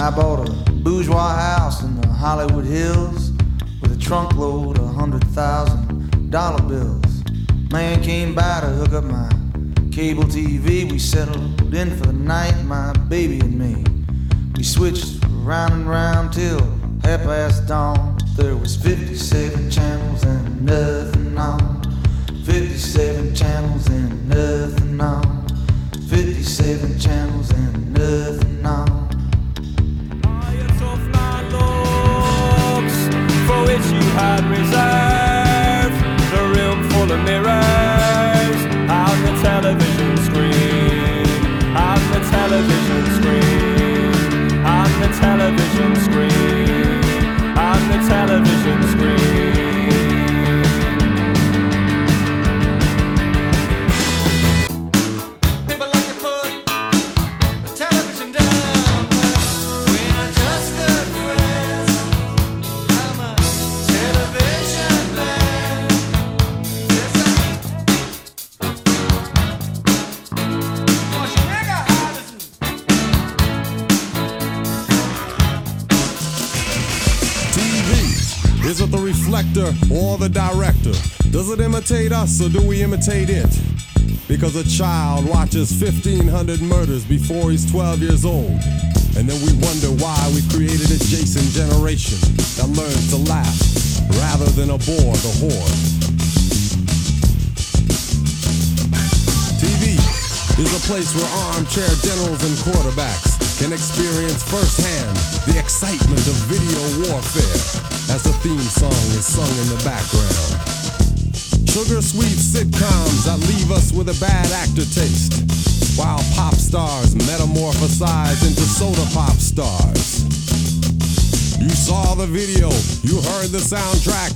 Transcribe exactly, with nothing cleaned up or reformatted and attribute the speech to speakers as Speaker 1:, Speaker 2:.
Speaker 1: I bought a bourgeois house in the Hollywood Hills with a trunk load of hundred thousand dollar bills. Man came by to hook up my cable T V. We settled in for the night, my baby and me. We switched round and round till half past dawn. There was fifty-seven channels and nothing on. fifty-seven channels and nothing on. fifty-seven channels and nothing on.
Speaker 2: Of my looks, for which you had reserved the room full of mirrors on the television screen, on the television screen, on the television screen, on the television screen.
Speaker 3: Is it the reflector or the director? Does it imitate us or do we imitate it? Because a child watches fifteen hundred murders before he's twelve years old. And then we wonder why we created a Jason generation that learns to laugh rather than abhor the horde. T V is a place where armchair generals and quarterbacks can experience firsthand the excitement of video warfare as the theme song is sung in the background. Sugar-sweet sitcoms that leave us with a bad actor taste, while pop stars metamorphosize into soda pop stars. You saw the video, you heard the soundtrack,